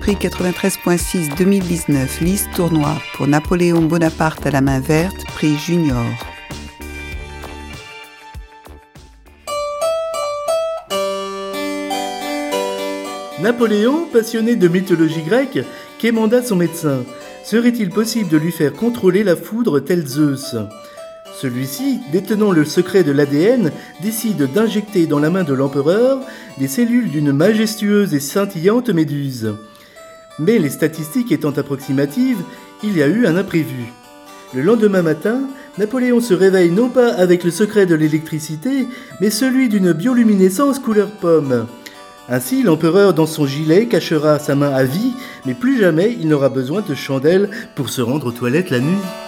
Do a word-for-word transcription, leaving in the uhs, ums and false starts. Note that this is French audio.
Prix quatre-vingt-treize virgule six deux mille dix-neuf, liste tournoi pour Napoléon Bonaparte à la main verte, prix junior. Napoléon, passionné de mythologie grecque, quémanda son médecin. Serait-il possible de lui faire contrôler la foudre tel Zeus ? Celui-ci, détenant le secret de l'A D N, décide d'injecter dans la main de l'empereur des cellules d'une majestueuse et scintillante méduse. Mais les statistiques étant approximatives, il y a eu un imprévu. Le lendemain matin, Napoléon se réveille non pas avec le secret de l'électricité, mais celui d'une bioluminescence couleur pomme. Ainsi, l'empereur dans son gilet cachera sa main à vie, mais plus jamais il n'aura besoin de chandelles pour se rendre aux toilettes la nuit.